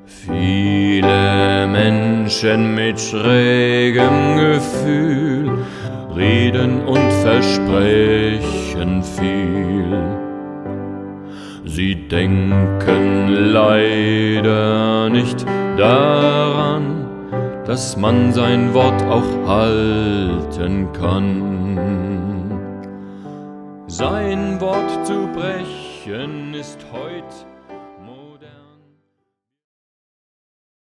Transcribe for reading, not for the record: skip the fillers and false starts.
Viele Menschen mit schrägem Gefühl reden und versprechen viel. Sie denken leider nicht daran, dass man sein Wort auch halten kann. Sein Wort zu brechen ist heut